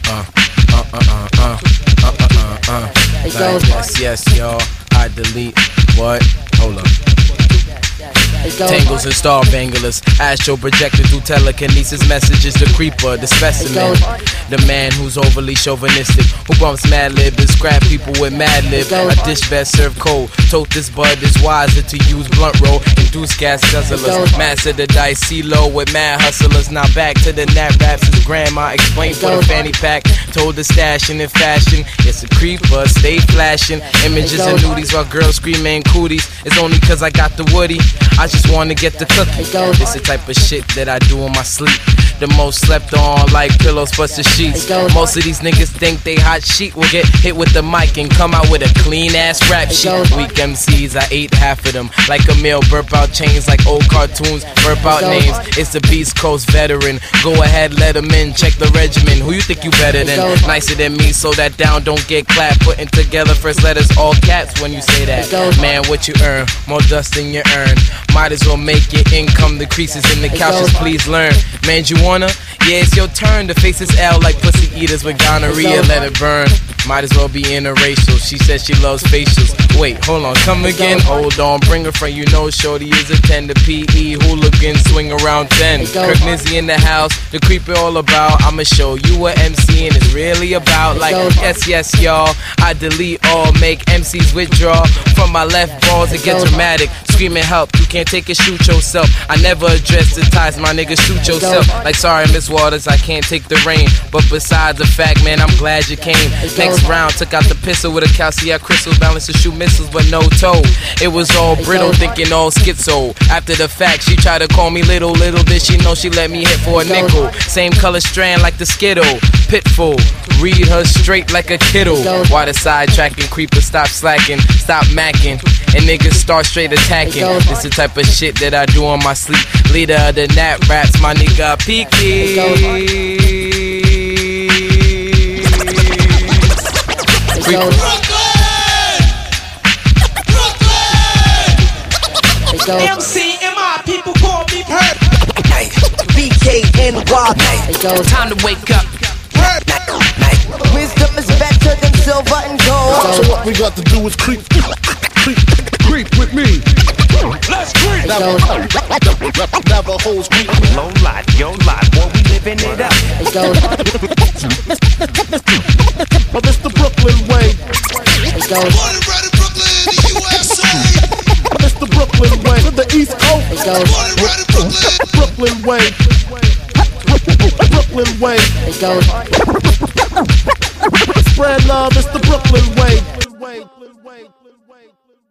Yes, yes, y'all. I delete what? Hold up. Tangles and star banglers, astro projected through telekinesis messages. The creeper, the specimen, the man who's overly chauvinistic, who bumps mad lib and scrap people with mad lib. I dish best serve cold. Tote this bud is wiser to use blunt roll. Induce gas guzzlers, master the dice, CeeLo with mad hustlers. Now back to the nap raps. His grandma explained for the fanny pack. Told the stashing in fashion. It's a creeper, stay flashing images and nudies while girls screaming cooties. It's only cause I got the woody. I just wanna get the cookie. This the type of shit that I do in my sleep. The most slept on like pillows plus the sheets. Most of these niggas think they hot sheet will get hit with the mic and come out with a clean ass rap sheet. Weak MCs, I ate half of them. Like a meal, burp out chains like old cartoons. Burp out names, it's the Beast Coast veteran. Go ahead, let them in, check the regimen. Who you think you better than? Nicer than me, so that down don't get clapped. Putting together first letters all caps when you say that. Man, what you earn, more dust than you earn. Might as well make your income decreases in the couches, please learn. Man, you wanna? Yeah, it's your turn to face this L like pussy eaters with gonorrhea, let it burn. Might as well be interracial. She says she loves facials. Wait, hold on, come again. Hold on, bring her friend. You know, shorty is a 10 to PE hooligan. Swing around 10. Kirk Nizzy in the house. The creep it all about. I'ma show you what MC and it's really about. Like yes, yes, y'all. I delete all, make MCs withdraw from my left balls. It gets dramatic. Screaming help, you can't take it, shoot yourself. I never address the ties, my nigga, shoot yourself. Like sorry, Miss Waters, I can't take the rain. But besides the fact, man, I'm glad you came. Next round, took out the pistol with a calcium crystal, balance to shoot missiles but no toe. It was all brittle, thinking all schizo. After the fact, she tried to call me little did she know she let me hit for a nickel. Same color strand like the Skittle. Pitful, read her straight like a kiddo. Why the sidetracking creeper stop slacking, stop macking, and niggas start straight attacking. This the type of shit that I do on my sleep. Leader of the nap raps, my nigga Peaky. MC and my people call me Perp. BKNY. Time to wake up. Wisdom is better than silver and gold. So what we got to do is creep with me. Let's creep. Navajo's creep. Low life, yo life, boy, we living it up. Well, this the Brooklyn way. Born and bred in Brooklyn, the USA. This the Brooklyn way. To the East Coast. Born and bred in Brooklyn. Brooklyn way. Brooklyn way. Spread love, it's the Brooklyn way.